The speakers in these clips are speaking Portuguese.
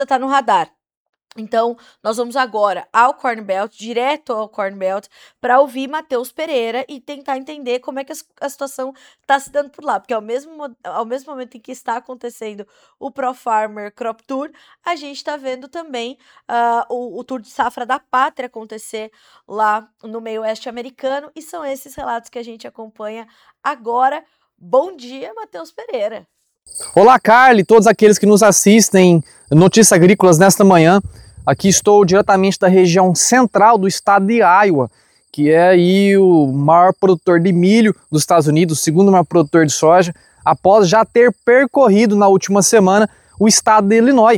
tá no radar. Então, nós vamos agora ao Corn Belt, direto ao Corn Belt, para ouvir Matheus Pereira e tentar entender como é que a situação está se dando por lá. Porque ao mesmo momento em que está acontecendo o Pro Farmer Crop Tour, a gente está vendo também o Tour de Safra da Pátria acontecer lá no meio oeste americano. E são esses relatos que a gente acompanha agora. Bom dia, Matheus Pereira. Olá, Carly, todos aqueles que nos assistem Notícias Agrícolas nesta manhã. Aqui estou diretamente da região central do estado de Iowa, que é aí o maior produtor de milho dos Estados Unidos, o segundo maior produtor de soja, após já ter percorrido na última semana o estado de Illinois,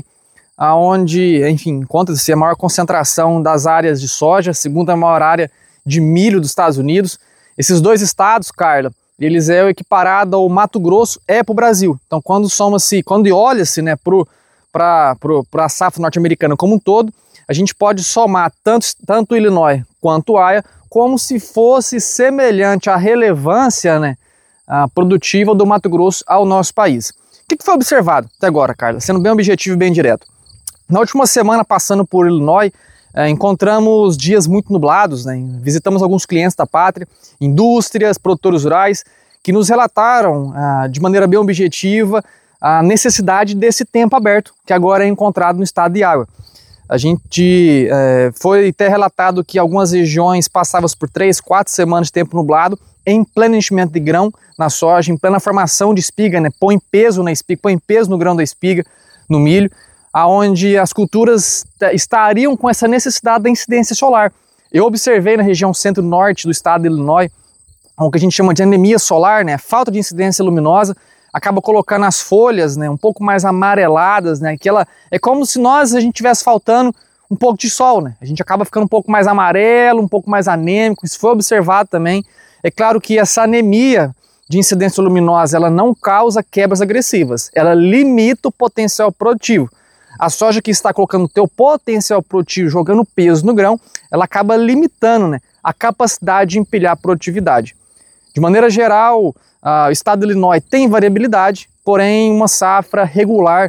onde, enfim, encontra-se a maior concentração das áreas de soja, segunda maior área de milho dos Estados Unidos. Esses dois estados, Carla, eles é equiparado ao Mato Grosso para o Brasil. Então, quando olha-se, né, para a safra norte-americana como um todo, a gente pode somar tanto Illinois quanto Iowa como se fosse semelhante à relevância, né, produtiva do Mato Grosso ao nosso país. O que foi observado até agora, Carla? Sendo bem objetivo e bem direto. Na última semana, passando por Illinois, encontramos dias muito nublados, né? Visitamos alguns clientes da Pátria, indústrias, produtores rurais, que nos relataram de maneira bem objetiva a necessidade desse tempo aberto, que agora é encontrado no estado de Iowa. A gente foi até relatado que algumas regiões passavam por 3, 4 semanas de tempo nublado, em pleno enchimento de grão na soja, em plena formação de espiga, né? Põe peso na espiga, põe peso no grão da espiga, no milho, aonde as culturas estariam com essa necessidade da incidência solar. Eu observei na região centro-norte do estado de Illinois, o que a gente chama de anemia solar, né? Falta de incidência luminosa, acaba colocando as folhas, né, um pouco mais amareladas, né? Que ela é como se a gente tivesse faltando um pouco de sol, né? A gente acaba ficando um pouco mais amarelo, um pouco mais anêmico. Isso foi observado também. É claro que essa anemia de incidência luminosa, ela não causa quebras agressivas, ela limita o potencial produtivo. A soja que está colocando o teu potencial produtivo, jogando peso no grão, ela acaba limitando, né, a capacidade de empilhar a produtividade. De maneira geral, o estado de Illinois tem variabilidade, porém uma safra regular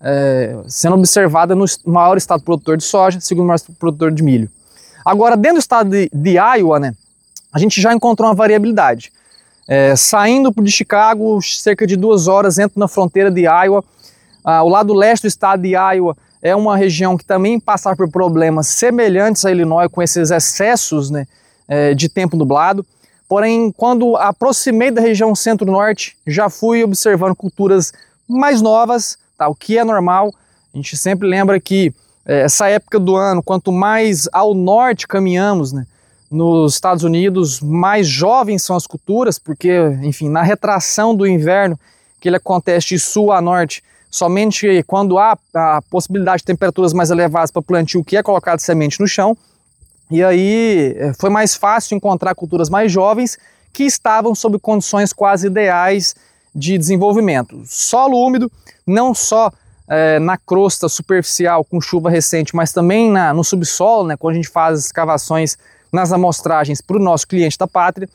sendo observada no maior estado produtor de soja, segundo maior produtor de milho. Agora, dentro do estado de Iowa, né, a gente já encontrou uma variabilidade. Saindo de Chicago, cerca de 2 horas, entro na fronteira de Iowa. O lado leste do estado de Iowa é uma região que também passa por problemas semelhantes a Illinois, com esses excessos, né, de tempo nublado. Porém, quando aproximei da região centro-norte, já fui observando culturas mais novas, tá? O que é normal. A gente sempre lembra que essa época do ano, quanto mais ao norte caminhamos, né, nos Estados Unidos, mais jovens são as culturas, porque, enfim, na retração do inverno, que ele acontece de sul a norte, somente quando há a possibilidade de temperaturas mais elevadas para plantio, que é colocado semente no chão. E aí foi mais fácil encontrar culturas mais jovens que estavam sob condições quase ideais de desenvolvimento. Solo úmido, não só na crosta superficial com chuva recente, mas também no subsolo, né, quando a gente faz as escavações nas amostragens para o nosso cliente da Pátria.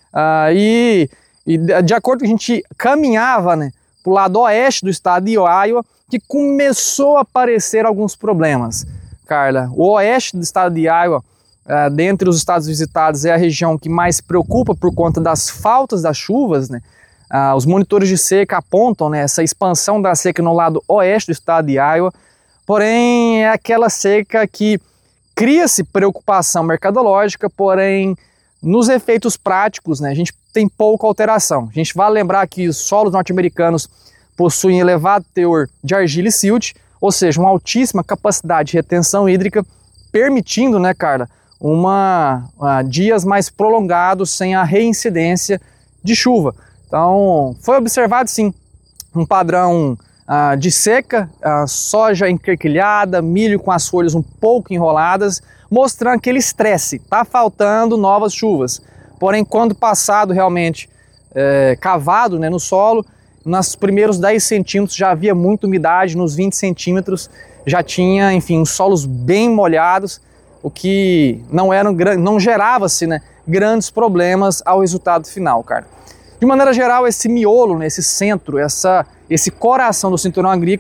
E de acordo com que a gente caminhava, né, para o lado oeste do estado de Iowa, que começou a aparecer alguns problemas. Carla, o oeste do estado de Iowa, dentre os estados visitados, é a região que mais se preocupa por conta das faltas das chuvas, né? Os monitores de seca apontam, né, essa expansão da seca no lado oeste do estado de Iowa, porém é aquela seca que cria-se preocupação mercadológica, porém nos efeitos práticos, né, a gente tem pouca alteração. A gente vai lembrar que os solos norte-americanos possuem elevado teor de argila e silt, ou seja, uma altíssima capacidade de retenção hídrica, permitindo, né, Carla, dias mais prolongados sem a reincidência de chuva. Então, foi observado sim um padrão de seca, soja enquerquilhada, milho com as folhas um pouco enroladas, mostrando aquele estresse, está faltando novas chuvas. Porém, quando passado realmente cavado, né, no solo, nos primeiros 10 centímetros já havia muita umidade, nos 20 centímetros já tinha, enfim, os solos bem molhados, o que não gerava-se, né, grandes problemas ao resultado final, cara. De maneira geral, esse miolo, né, esse centro, esse coração do cinturão agrícola,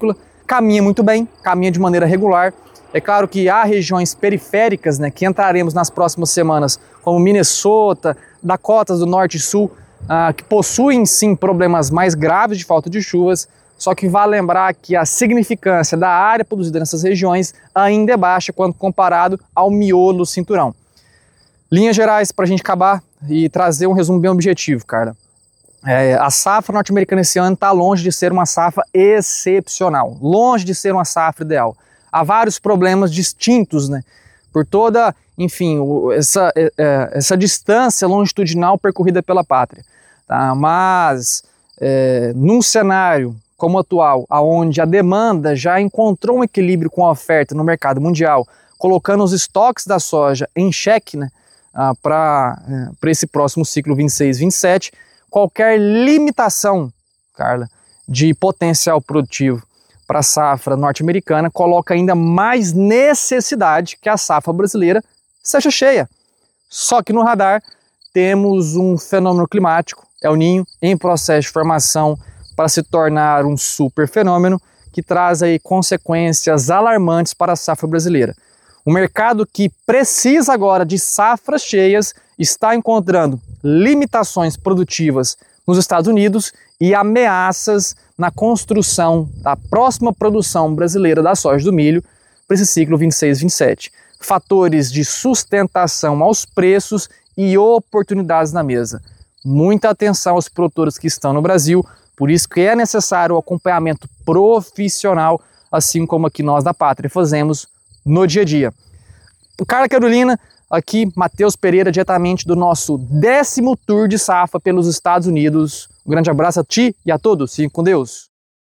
caminha muito bem, caminha de maneira regular. É claro que há regiões periféricas, né, que entraremos nas próximas semanas, como Minnesota, Dakotas do Norte e Sul, que possuem sim problemas mais graves de falta de chuvas, só que vale lembrar que a significância da área produzida nessas regiões ainda é baixa quando comparado ao miolo do cinturão. Linhas gerais para a gente acabar e trazer um resumo bem objetivo, Carla. A safra norte-americana esse ano está longe de ser uma safra excepcional, longe de ser uma safra ideal. Há vários problemas distintos, né? Por toda, enfim, essa distância longitudinal percorrida pela pátria. Tá? Mas, num cenário como o atual, onde a demanda já encontrou um equilíbrio com a oferta no mercado mundial, colocando os estoques da soja em xeque, né, para esse próximo ciclo 26-27, qualquer limitação, Carla, de potencial produtivo para a safra norte-americana coloca ainda mais necessidade que a safra brasileira seja cheia. Só que no radar temos um fenômeno climático, El Niño, em processo de formação para se tornar um super fenômeno que traz aí consequências alarmantes para a safra brasileira. O mercado que precisa agora de safras cheias está encontrando limitações produtivas nos Estados Unidos e ameaças na construção da próxima produção brasileira da soja e do milho para esse ciclo 26-27. Fatores de sustentação aos preços e oportunidades na mesa. Muita atenção aos produtores que estão no Brasil, por isso que é necessário o acompanhamento profissional, assim como aqui nós da Pátria fazemos no dia a dia. Carla Carolina, aqui Matheus Pereira, diretamente do nosso 10º Tour de Safra pelos Estados Unidos. Um grande abraço a ti e a todos. Fiquem com Deus.